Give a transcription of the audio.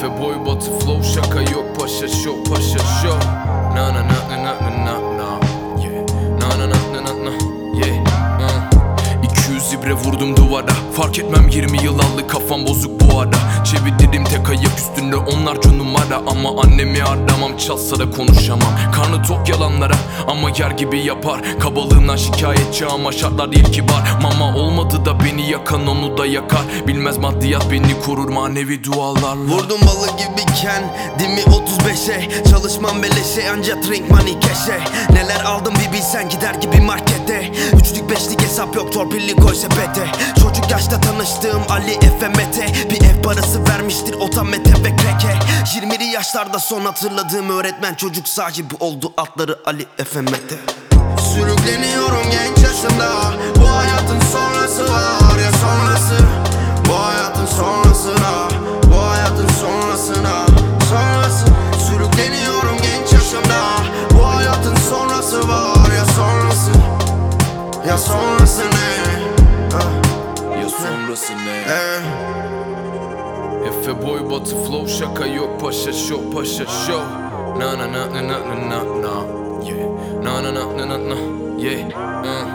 Efe boy batı flow şaka yok paşa show paşa show. Na na na na na na na yeah. Na na na na na na yeah. 200 ibre vurdum duvara. Fark etmem 20 yıl aldı kafam bozuk bu ara. Çevirdim tek ayak üstünde onlarca numara. Ama annemi aramam çalsa da konuşamam. Karnı tok yalanlara ama yer gibi yapar. Kabalığından şikayetçi ama şartlar değil kibar. Mama olmadı da beni yakan onu da yakar. Bilmez maddiyat beni korur manevi dualarla. Vurdum balı gibiyken dimi 35'e. Çalışmam beleşe ancak drink money keşe. Neler aldım bir bilsen gider gibi markete. Üçlük beşlik hesap yok torpilli koy sepete. Çocuk yaşta tanıştığım Ali Efe Mete. Bir ev parası vermiştir otamete ve kreke. 20'li yaşlarda son hatırladığım öğretmen. Çocuk sahibi oldu adları Ali Efe Mete. Sürükleniyorum genç yaşımda. Bu hayatın sonrası var ya sonrası. Bu hayatın sonrasına. Bu hayatın sonrasına. Sonrası. Sürükleniyorum genç yaşımda. Bu hayatın sonrası var ya sonrası. Ya sonrası ne? Ya sonrası ne? Efe boy batı flow şaka yok paşa show paşa show. Na na na na na na na yeah. Na na na na na na yeah.